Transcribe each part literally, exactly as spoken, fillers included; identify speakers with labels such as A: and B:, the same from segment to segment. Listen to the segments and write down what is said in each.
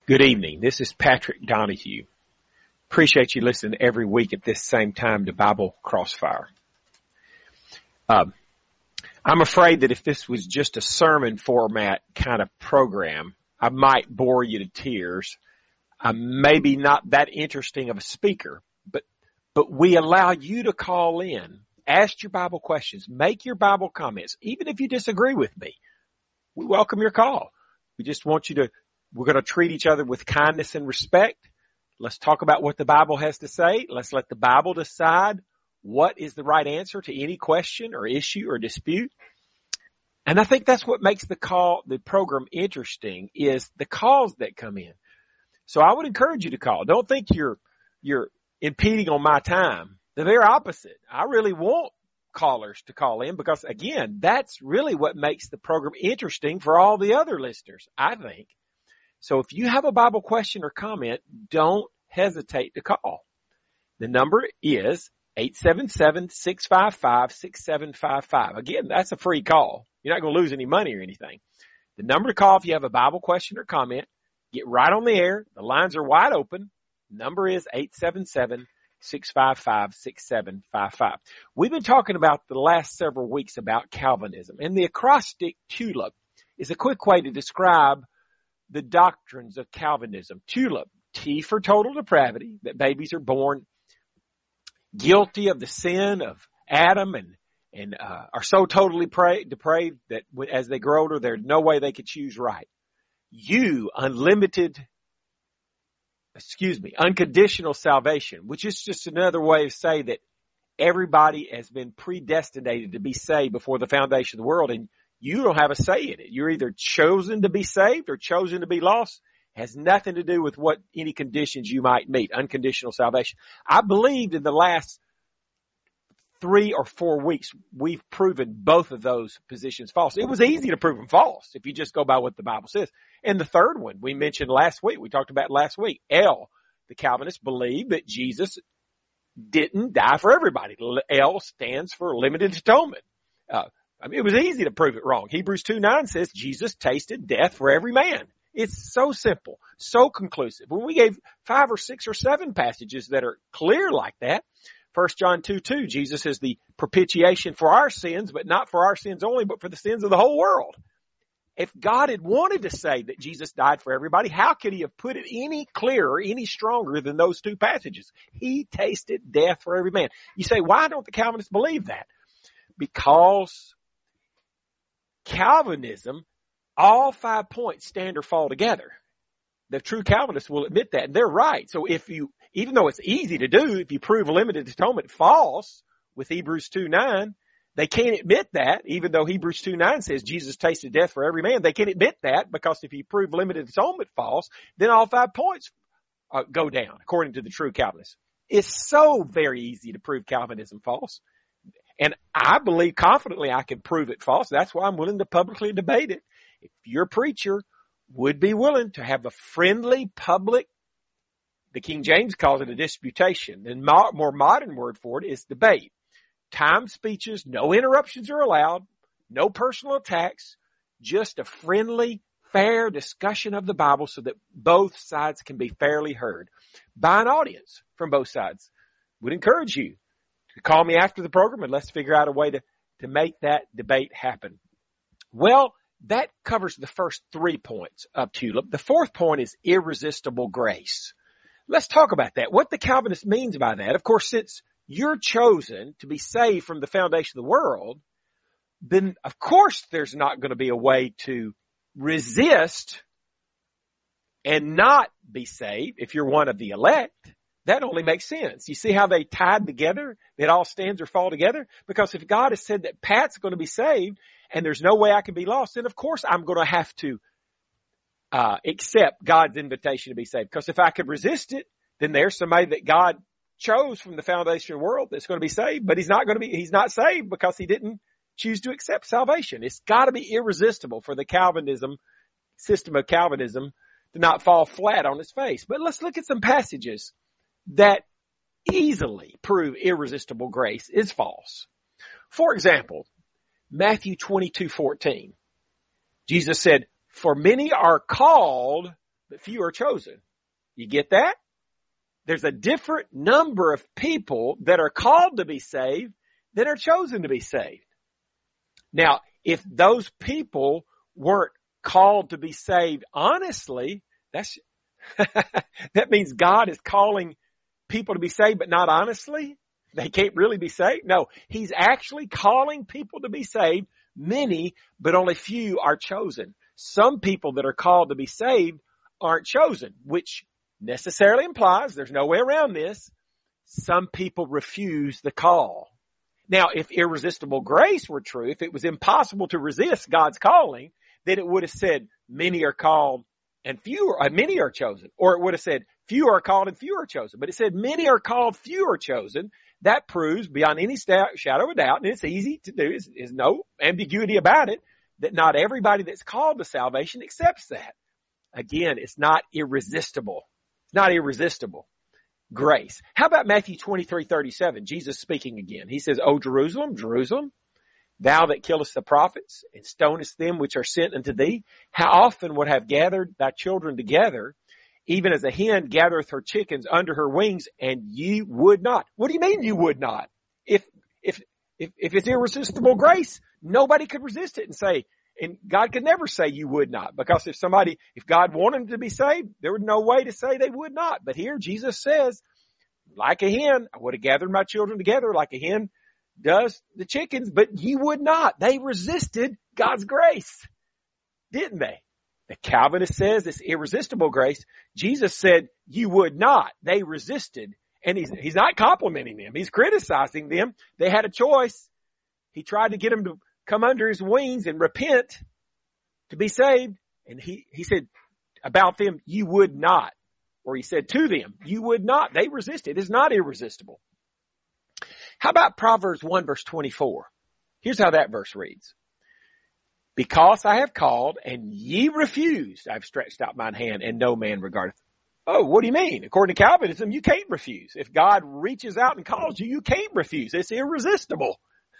A: Good evening. This is Patrick Donahue. Appreciate you listening every week at this same time to Bible Crossfire. Um, I'm afraid that if this was just a sermon format kind of program, I might bore you to tears. I'm maybe not that interesting of a speaker, but but we allow you to call in, ask your Bible questions, make your Bible comments, even if you disagree with me. We welcome your call. We just want you to, we're going to treat each other with kindness and respect. Let's talk about what the Bible has to say. Let's let the Bible decide what is the right answer to any question or issue or dispute. And I think that's what makes the call, the program interesting, is the calls that come in. So I would encourage you to call. Don't think you're, you're impeding on my time. The very opposite. I really want callers to call in because, again, that's really what makes the program interesting for all the other listeners, I think. So if you have a Bible question or comment, don't hesitate to call. The number is eight seven seven, six five five, six seven five five. Again, that's a free call. You're not going to lose any money or anything. The number to call if you have a Bible question or comment, get right on the air. The lines are wide open. Number is eight seven seven, six five five, six seven five five. We've been talking about the last several weeks about Calvinism, and the acrostic TULIP is a quick way to describe the doctrines of Calvinism. TULIP, T for total depravity, that babies are born guilty of the sin of Adam and and uh, are so totally pra- depraved that as they grow older, there's no way they could choose right. U, unlimited, excuse me, unconditional salvation, which is just another way to say that everybody has been predestinated to be saved before the foundation of the world, and you don't have a say in it. You're either chosen to be saved or chosen to be lost. It has nothing to do with what any conditions you might meet. Unconditional salvation. I believed in the last three or four weeks we've proven both of those positions false. It was easy to prove them false if you just go by what the Bible says. And the third one we mentioned last week, we talked about last week. L, the Calvinists believe that Jesus didn't die for everybody. L stands for limited atonement. Uh, I mean, it was easy to prove it wrong. Hebrews two nine says Jesus tasted death for every man. It's so simple, so conclusive. When we gave five or six or seven passages that are clear like that, First John two two, Jesus is the propitiation for our sins, but not for our sins only, but for the sins of the whole world. If God had wanted to say that Jesus died for everybody, how could he have put it any clearer, any stronger than those two passages? He tasted death for every man. You say, why don't the Calvinists believe that? Because Calvinism, all five points stand or fall together. The true Calvinists will admit that, and they're right. So if you, even though it's easy to do, if you prove limited atonement false with Hebrews two nine, they can't admit that, even though Hebrews two nine says Jesus tasted death for every man. They can't admit that because if you prove limited atonement false, then all five points uh, go down, according to the true Calvinists. It's so very easy to prove Calvinism false. And I believe confidently I can prove it false. That's why I'm willing to publicly debate it. If your preacher would be willing to have a friendly public, the King James calls it a disputation. The more modern word for it is debate. Timed speeches, no interruptions are allowed, no personal attacks, just a friendly, fair discussion of the Bible so that both sides can be fairly heard by an audience from both sides. Would encourage you to call me after the program and let's figure out a way to, to make that debate happen. Well, that covers the first three points of TULIP. The fourth point is irresistible grace. Let's talk about that. What the Calvinist means by that. Of course, since you're chosen to be saved from the foundation of the world, then of course there's not going to be a way to resist and not be saved if you're one of the elect. That only makes sense. You see how they tied together? It all stands or fall together? Because if God has said that Pat's going to be saved and there's no way I can be lost, then of course I'm going to have to uh accept God's invitation to be saved. Because if I could resist it, then there's somebody that God chose from the foundation of the world that's going to be saved, but he's not going to be, he's not saved because he didn't choose to accept salvation. It's got to be irresistible for the Calvinism, system of Calvinism to not fall flat on its face. But let's look at some passages that easily prove irresistible grace is false. For example, Matthew twenty-two fourteen. Jesus said, "For many are called, but few are chosen. You get that? There's a different number of people that are called to be saved than are chosen to be saved. Now, if those people weren't called to be saved honestly, that's, that means God is calling people to be saved, but not honestly. They can't really be saved. No, he's actually calling people to be saved. Many, but only few are chosen. Some people that are called to be saved aren't chosen, which necessarily implies, there's no way around this, some people refuse the call. Now, if irresistible grace were true, if it was impossible to resist God's calling, then it would have said many are called and few are, uh, many are chosen. Or it would have said few are called and few are chosen. But it said many are called, few are chosen. That proves beyond any st- shadow of doubt, and it's easy to do, there's, there's no ambiguity about it, that not everybody that's called to salvation accepts that. Again, it's not irresistible. It's not irresistible. Grace. How about Matthew twenty-three thirty-seven? Jesus speaking again. He says, O Jerusalem, Jerusalem, thou that killest the prophets and stonest them which are sent unto thee, how often would have gathered thy children together, even as a hen gathereth her chickens under her wings, and ye would not. What do you mean you would not? If, if, if, if it's irresistible grace, nobody could resist it and say, and God could never say you would not, because if somebody, if God wanted them to be saved, there was no way to say they would not. But here Jesus says, like a hen, I would have gathered my children together like a hen does the chickens, but you would not. They resisted God's grace, didn't they? The Calvinist says it's irresistible grace. Jesus said you would not. They resisted. And he's, he's not complimenting them. He's criticizing them. They had a choice. He tried to get them to come under his wings and repent to be saved. And he, he said about them, you would not. Or he said to them, you would not. They resisted. It's not irresistible. How about Proverbs one verse twenty-four? Here's how that verse reads. Because I have called and ye refused, I've stretched out mine hand and no man regardeth. Oh, what do you mean? According to Calvinism, you can't refuse. If God reaches out and calls you, you can't refuse. It's irresistible.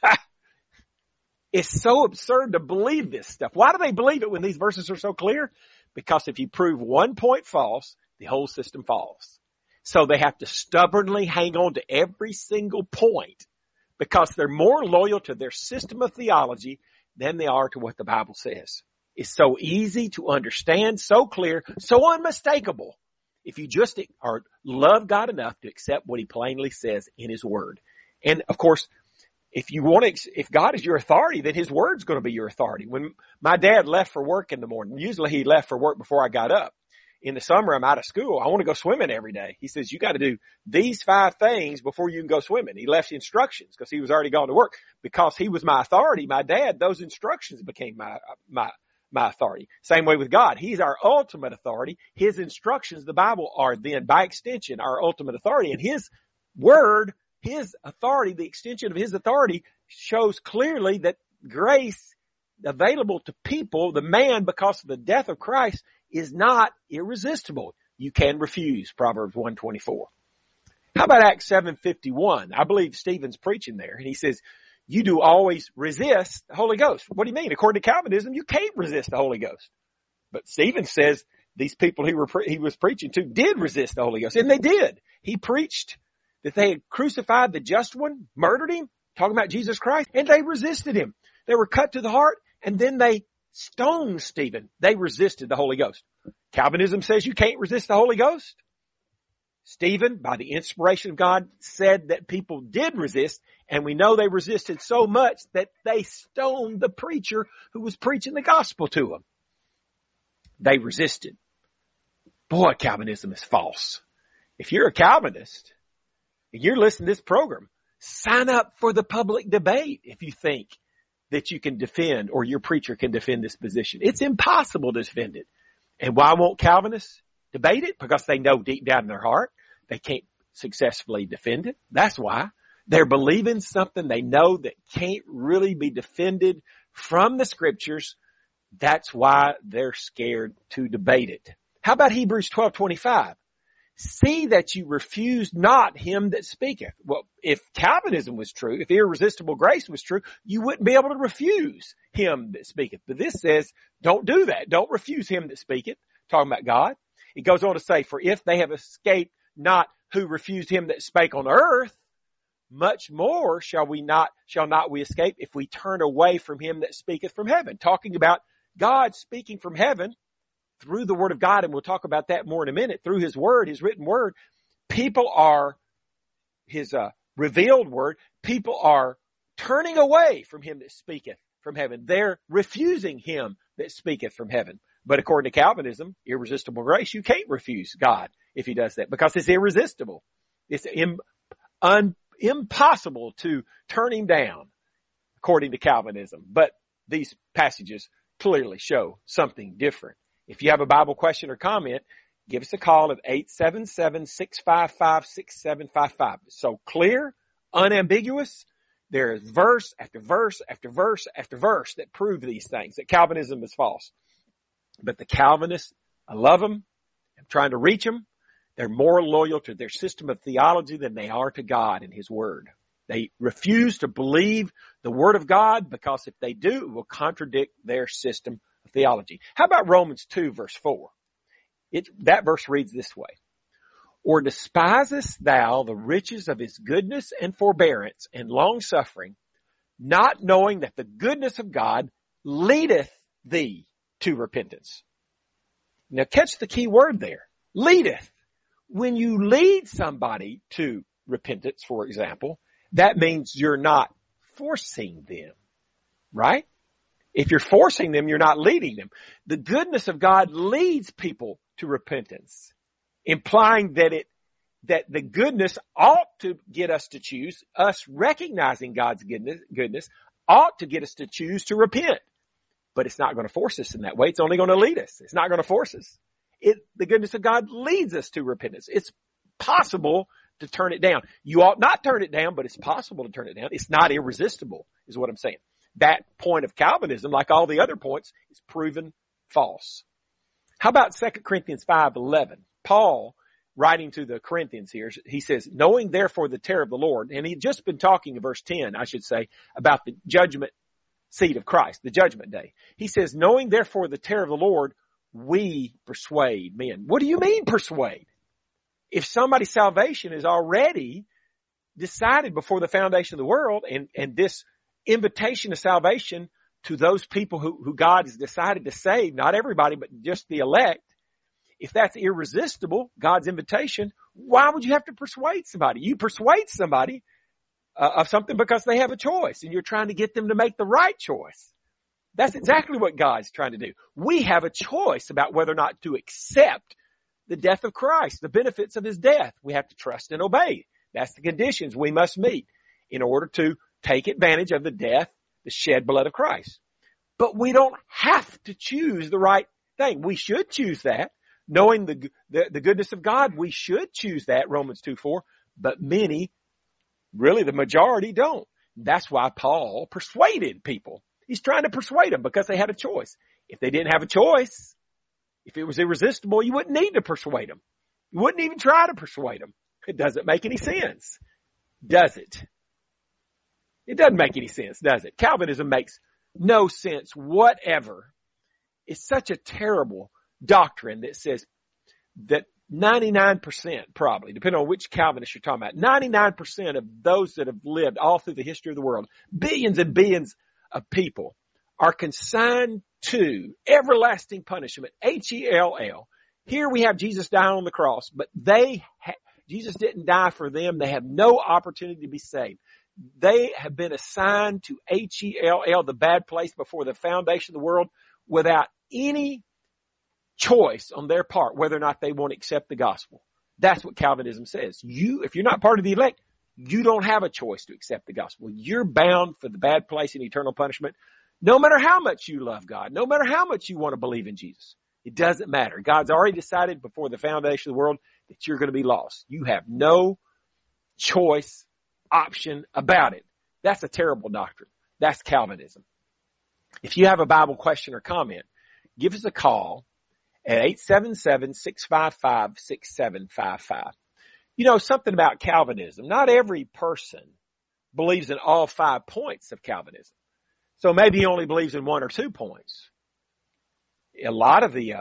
A: It's so absurd to believe this stuff. Why do they believe it when these verses are so clear? Because if you prove one point false, the whole system falls. So they have to stubbornly hang on to every single point because they're more loyal to their system of theology than they are to what the Bible says. It's so easy to understand, so clear, so unmistakable. If you just are love God enough to accept what he plainly says in his word. And of course, if you want to, if God is your authority, then his word's going to be your authority. When my dad left for work in the morning, usually he left for work before I got up. In the summer, I'm out of school. I want to go swimming every day. He says, you got to do these five things before you can go swimming. He left instructions because he was already gone to work. Because he was my authority, my dad, those instructions became my, my, my authority. Same way with God. He's our ultimate authority. His instructions, the Bible, are then by extension our ultimate authority. And his word, his authority, the extension of his authority shows clearly that grace available to people, the man, because of the death of Christ, is not irresistible. You can refuse, Proverbs one twenty-four. How about Acts seven fifty-one? I believe Stephen's preaching there, and he says, you do always resist the Holy Ghost. What do you mean? According to Calvinism, you can't resist the Holy Ghost. But Stephen says these people he, were pre- he was preaching to did resist the Holy Ghost, and they did. He preached that they had crucified the just one, murdered him, talking about Jesus Christ, and they resisted him. They were cut to the heart, and then they stoned Stephen. They resisted the Holy Ghost. Calvinism says you can't resist the Holy Ghost. Stephen, by the inspiration of God, said that people did resist, and we know they resisted so much that they stoned the preacher who was preaching the gospel to them. They resisted. Boy, Calvinism is false. If you're a Calvinist and you're listening to this program, sign up for the public debate if you think that you can defend or your preacher can defend this position. It's impossible to defend it. And why won't Calvinists debate it? Because they know deep down in their heart they can't successfully defend it. That's why. They're believing something they know that can't really be defended from the scriptures. That's why they're scared to debate it. How about Hebrews twelve twenty-five? See that you refuse not him that speaketh. Well, if Calvinism was true, if irresistible grace was true, you wouldn't be able to refuse him that speaketh. But this says, don't do that. Don't refuse him that speaketh. Talking about God. It goes on to say, for if they have escaped not who refused him that spake on earth, much more shall we not, shall not we escape if we turn away from him that speaketh from heaven. Talking about God speaking from heaven through the word of God. And we'll talk about that more in a minute. Through his word, his written word, people are, his uh, revealed word, people are turning away from him that speaketh from heaven. They're refusing him that speaketh from heaven. But according to Calvinism, irresistible grace, you can't refuse God if he does that because it's irresistible. It's im- un- impossible to turn him down according to Calvinism. But these passages clearly show something different. If you have a Bible question or comment, give us a call at eight seven seven, six five five, six seven five five. It's so clear, unambiguous. There is verse after verse after verse after verse that prove these things, that Calvinism is false. But the Calvinists, I love them. I'm trying to reach them. They're more loyal to their system of theology than they are to God and his word. They refuse to believe the word of God because if they do, it will contradict their system of theology. How about Romans two verse four? It, that verse reads this way. Or despisest thou the riches of his goodness and forbearance and long suffering, not knowing that the goodness of God leadeth thee to repentance. Now catch the key word there. Leadeth. When you lead somebody to repentance, for example, that means you're not forcing them, right? If you're forcing them, you're not leading them. The goodness of God leads people to repentance, implying that it, that the goodness ought to get us to choose, us recognizing God's goodness, goodness ought to get us to choose to repent. But it's not going to force us in that way. It's only going to lead us. It's not going to force us. It, the goodness of God leads us to repentance. It's possible to turn it down. You ought not turn it down, but it's possible to turn it down. It's not irresistible, is what I'm saying. That point of Calvinism, like all the other points, is proven false. How about Second Corinthians five eleven? Paul, writing to the Corinthians here, he says, knowing therefore the terror of the Lord, and he'd just been talking in verse ten, I should say, about the judgment seat of Christ, the judgment day. He says, knowing therefore the terror of the Lord, we persuade men. What do you mean persuade? If somebody's salvation is already decided before the foundation of the world, and, and this invitation to salvation to those people who, who God has decided to save, not everybody, but just the elect, if that's irresistible, God's invitation, why would you have to persuade somebody? You persuade somebody uh, of something because they have a choice and you're trying to get them to make the right choice. That's exactly what God's trying to do. We have a choice about whether or not to accept the death of Christ, the benefits of his death. We have to trust and obey. That's the conditions we must meet in order to take advantage of the death, the shed blood of Christ. But we don't have to choose the right thing. We should choose that. Knowing the, the, the goodness of God, we should choose that, Romans two four, but many, really the majority don't. That's why Paul persuaded people. He's trying to persuade them because they had a choice. If they didn't have a choice, if it was irresistible, you wouldn't need to persuade them. You wouldn't even try to persuade them. It doesn't make any sense, does it? It doesn't make any sense, does it? Calvinism makes no sense whatever. It's such a terrible doctrine that says that ninety-nine percent probably, depending on which Calvinist you're talking about, ninety-nine percent of those that have lived all through the history of the world, billions and billions of people, are consigned to everlasting punishment, H E L L. Here we have Jesus dying on the cross, but they, ha- Jesus didn't die for them. They have no opportunity to be saved. They have been assigned to H E L L, the bad place before the foundation of the world, without any choice on their part whether or not they want to accept the gospel. That's what Calvinism says. You, if you're not part of the elect, you don't have a choice to accept the gospel. You're bound for the bad place and eternal punishment, no matter how much you love God, no matter how much you want to believe in Jesus. It doesn't matter. God's already decided before the foundation of the world that you're going to be lost. You have no choice, option about it. That's a terrible doctrine. That's Calvinism. If you have a Bible question or comment, give us a call at eight seven seven, six five five, six seven five five. You know, something about Calvinism. Not every person believes in all five points of Calvinism. So maybe he only believes in one or two points. A lot of the uh,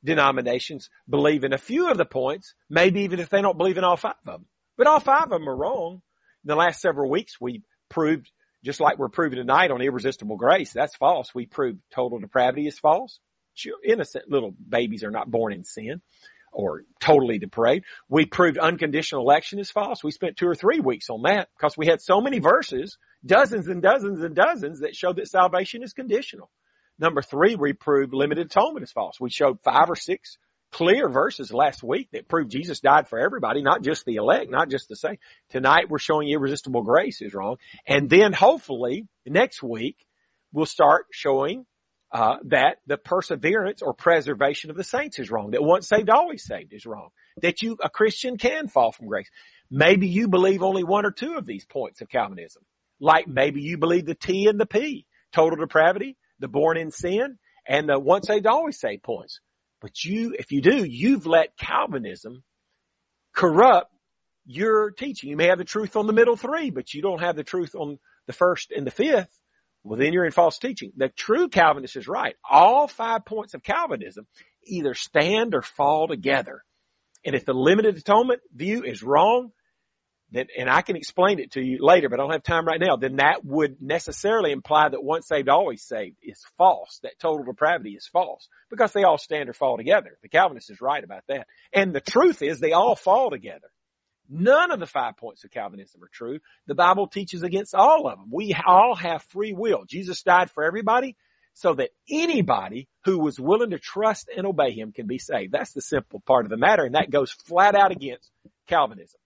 A: denominations believe in a few of the points, maybe even if they don't believe in all five of them. But all five of them are wrong. In the last several weeks, we proved, just like we're proving tonight on irresistible grace, that's false. We proved total depravity is false. Innocent little babies are not born in sin or totally depraved. We proved unconditional election is false. We spent two or three weeks on that because we had so many verses, dozens and dozens and dozens, that showed that salvation is conditional. Number three, we proved limited atonement is false. We showed five or six clear verses last week that proved Jesus died for everybody, not just the elect, not just the saints. Tonight we're showing irresistible grace is wrong. And then hopefully next week we'll start showing uh that the perseverance or preservation of the saints is wrong. That once saved, always saved is wrong. That you, a Christian, can fall from grace. Maybe you believe only one or two of these points of Calvinism. Like maybe you believe the T and the P, total depravity, the born in sin, and the once saved, always saved points. But you, if you do, you've let Calvinism corrupt your teaching. You may have the truth on the middle three, but you don't have the truth on the first and the fifth. Well, then you're in false teaching. The true Calvinist is right. All five points of Calvinism either stand or fall together. And if the limited atonement view is wrong, then, and I can explain it to you later, but I don't have time right now, then that would necessarily imply that once saved, always saved is false. That total depravity is false because they all stand or fall together. The Calvinist is right about that. And the truth is they all fall together. None of the five points of Calvinism are true. The Bible teaches against all of them. We all have free will. Jesus died for everybody so that anybody who was willing to trust and obey him can be saved. That's the simple part of the matter, and that goes flat out against Calvinism.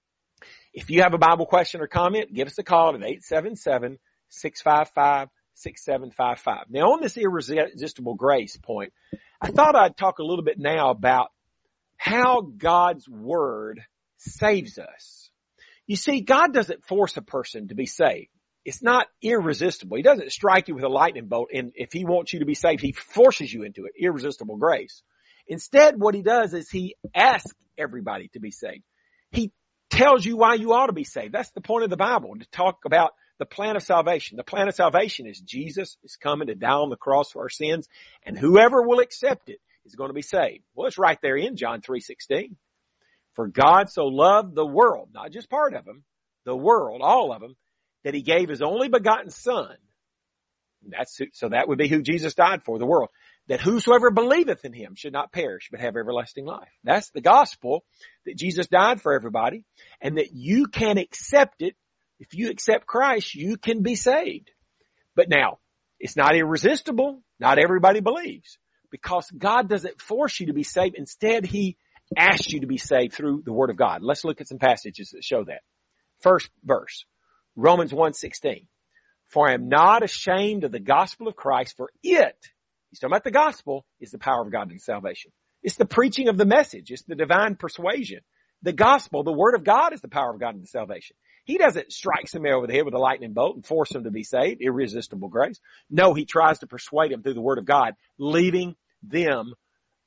A: If you have a Bible question or comment, give us a call at eight seven seven, six five five, six seven five five. Now, on this irresistible grace point, I thought I'd talk a little bit now about how God's Word saves us. You see, God doesn't force a person to be saved. It's not irresistible. He doesn't strike you with a lightning bolt, and if he wants you to be saved, he forces you into it. Irresistible grace. Instead, what he does is he asks everybody to be saved. He tells you why you ought to be saved. That's the point of the Bible, to talk about the plan of salvation. The plan of salvation is Jesus is coming to die on the cross for our sins, and whoever will accept it is going to be saved. Well, it's right there in John three sixteen. For God so loved the world, not just part of them, the world, all of them, that he gave his only begotten son. That's who, so that would be who Jesus died for, the world. That whosoever believeth in him should not perish, but have everlasting life. That's the gospel, that Jesus died for everybody, and that you can accept it. If you accept Christ, you can be saved. But now, it's not irresistible. Not everybody believes. Because God doesn't force you to be saved. Instead, he asks you to be saved through the Word of God. Let's look at some passages that show that. First verse, Romans one sixteen. For I am not ashamed of the gospel of Christ, for it, he's talking about the gospel, is the power of God in salvation. It's the preaching of the message. It's the divine persuasion. The gospel, the Word of God, is the power of God in salvation. He doesn't strike somebody over the head with a lightning bolt and force them to be saved, irresistible grace. No, he tries to persuade them through the Word of God, leaving them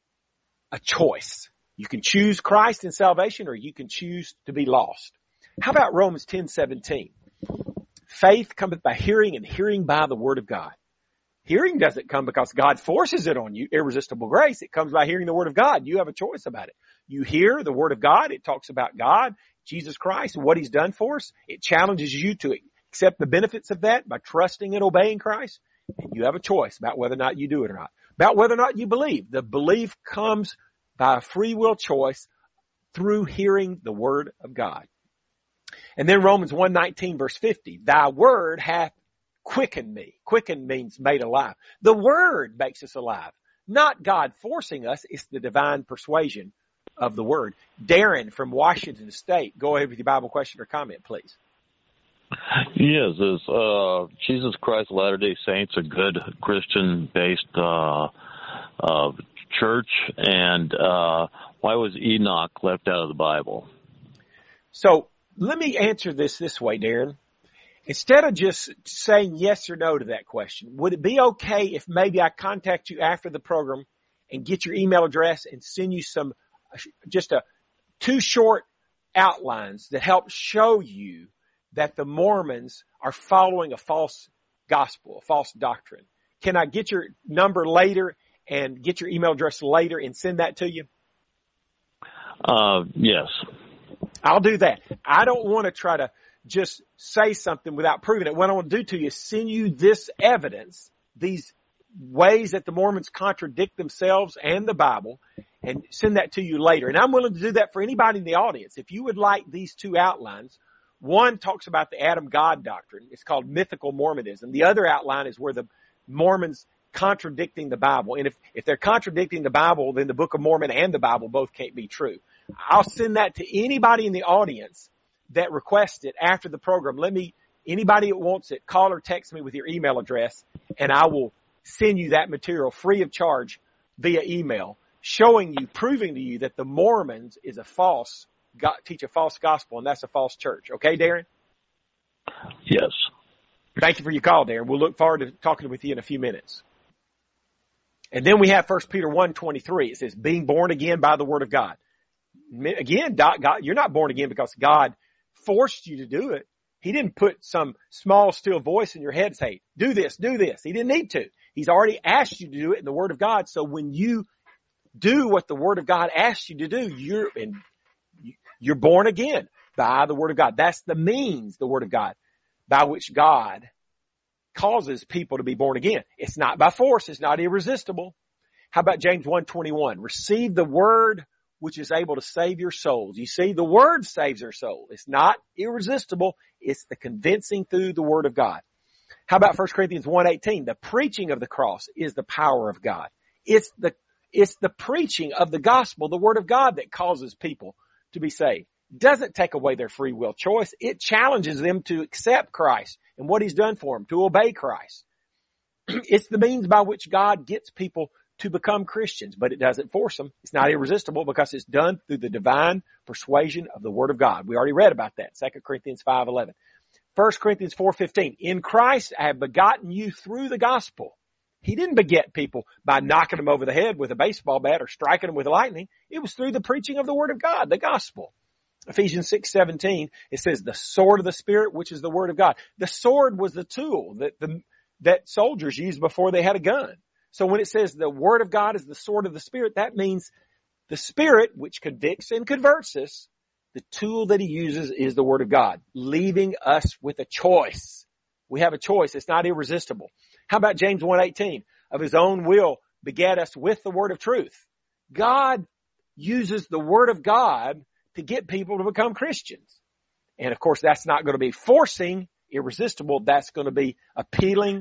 A: a choice. You can choose Christ in salvation, or you can choose to be lost. How about Romans ten seventeen? Faith cometh by hearing, and hearing by the Word of God. Hearing doesn't come because God forces it on you, irresistible grace. It comes by hearing the Word of God. You have a choice about it. You hear the Word of God. It talks about God, Jesus Christ, and what he's done for us. It challenges you to accept the benefits of that by trusting and obeying Christ. And you have a choice about whether or not you do it or not. About whether or not you believe. The belief comes by a free will choice through hearing the Word of God. And then Romans one nineteen verse fifty, thy word hath quickened me. Quickened means made alive. The Word makes us alive. Not God forcing us. It's the divine persuasion of the Word. Darren from Washington State, go ahead with your Bible question or comment, please.
B: Yes, is uh, Jesus Christ of Latter-day Saints a good Christian-based uh, uh, church? And uh, why was Enoch left out of the Bible?
A: So let me answer this this way, Darren. Instead of just saying yes or no to that question, would it be okay if maybe I contact you after the program and get your email address and send you some, just a two short outlines that help show you that the Mormons are following a false gospel, a false doctrine? Can I get your number later and get your email address later and send that to you?
B: Uh, yes.
A: I'll do that. I don't want to try to just say something without proving it. What I want to do to you is send you this evidence, these ways that the Mormons contradict themselves and the Bible, and send that to you later. And I'm willing to do that for anybody in the audience. If you would like these two outlines, one talks about the Adam God doctrine. It's called mythical Mormonism. The other outline is where the Mormons contradicting the Bible. And if, if they're contradicting the Bible, then the Book of Mormon and the Bible both can't be true. I'll send that to anybody in the audience that requests it after the program. Let me, anybody that wants it, call or text me with your email address, and I will send you that material free of charge via email, showing you, proving to you that the Mormons is a false, teach a false gospel, and that's a false church. Okay, Darren?
B: Yes.
A: Thank you for your call, Darren. We'll look forward to talking with you in a few minutes. And then we have First Peter one twenty-three. It says, being born again by the word of God. Again, God, you're not born again because God forced you to do it. He didn't put some small, still voice in your head and say, do this, do this. He didn't need to. He's already asked you to do it in the Word of God. So when you do what the Word of God asks you to do, you're, and you're born again by the Word of God. That's the means, the Word of God, by which God causes people to be born again. It's not by force. It's not irresistible. How about James one twenty-one? Receive the Word which is able to save your souls. You see, the Word saves our soul. It's not irresistible. It's the convincing through the Word of God. How about First Corinthians one eighteen? The preaching of the cross is the power of God. It's the, it's the preaching of the gospel, the Word of God, that causes people to be saved. It doesn't take away their free will choice. It challenges them to accept Christ and what He's done for them, to obey Christ. It's the means by which God gets people to become Christians, but it doesn't force them. It's not irresistible because it's done through the divine persuasion of the Word of God. We already read about that, Second Corinthians five eleven. First Corinthians four fifteen. In Christ I have begotten you through the gospel. He didn't beget people by knocking them over the head with a baseball bat or striking them with lightning. It was through the preaching of the Word of God, the gospel. Ephesians six seventeen, it says the sword of the Spirit, which is the Word of God. The sword was the tool that the, that soldiers used before they had a gun. So when it says the Word of God is the sword of the Spirit, that means the Spirit, which convicts and converts us, the tool that He uses is the Word of God, leaving us with a choice. We have a choice. It's not irresistible. How about James one eighteen? Of His own will begat us with the word of truth. God uses the Word of God to get people to become Christians. And of course, that's not going to be forcing, irresistible. That's going to be appealing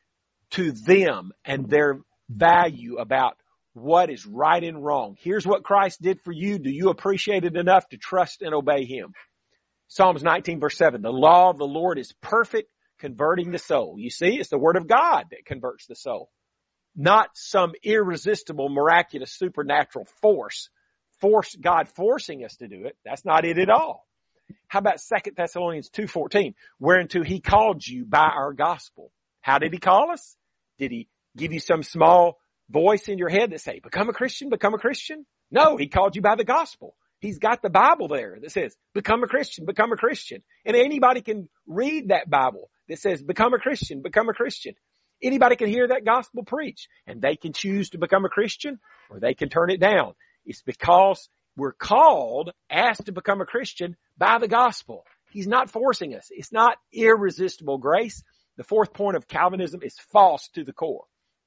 A: to them and their value about what is right and wrong. Here's what Christ did for you. Do you appreciate it enough to trust and obey Him? Psalms nineteen verse seven, the law of the Lord is perfect, converting the soul. You see, it's the Word of God that converts the soul, not some irresistible, miraculous, supernatural force. Force, God forcing us to do it. That's not it at all. How about Second Thessalonians two fourteen, whereunto He called you by our gospel. How did He call us? Did He give you some small voice in your head that say, become a Christian, become a Christian? No, He called you by the gospel. He's got the Bible there that says, become a Christian, become a Christian. And anybody can read that Bible that says, become a Christian, become a Christian. Anybody can hear that gospel preached, and they can choose to become a Christian or they can turn it down. It's because we're called, asked to become a Christian by the gospel. He's not forcing us. It's not irresistible grace. The fourth point of Calvinism is false to the core.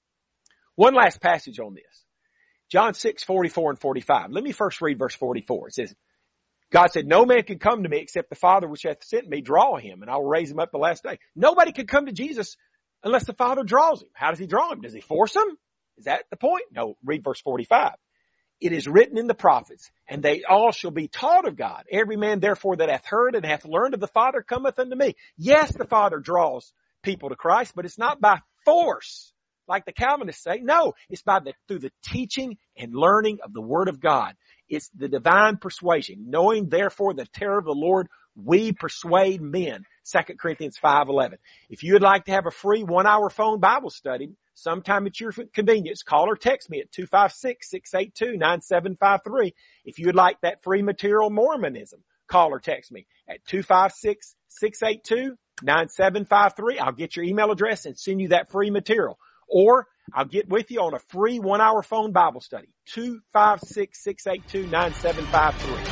A: One last passage on this. John six forty-four and forty-five. Let me first read verse forty-four. It says, God said, no man can come to me except the Father which hath sent me draw him, and I will raise him up the last day. Nobody can come to Jesus unless the Father draws him. How does He draw him? Does He force him? Is that the point? No, read verse forty-five. It is written in the prophets, and they all shall be taught of God. Every man therefore that hath heard and hath learned of the Father cometh unto me. Yes, the Father draws people to Christ, but it's not by force, like the Calvinists say. No, it's by the, through the teaching and learning of the Word of God. It's the divine persuasion. Knowing therefore the terror of the Lord, we persuade men. Second Corinthians five eleven. If you would like to have a free one-hour phone Bible study, sometime at your convenience, call or text me at two five six, six eight two, nine seven five three. If you would like that free material, Mormonism, call or text me at two five six, six eight two, nine seven five three. I'll get your email address and send you that free material. Or I'll get with you on a free one-hour phone Bible study. two five six, six eight two, nine seven five three.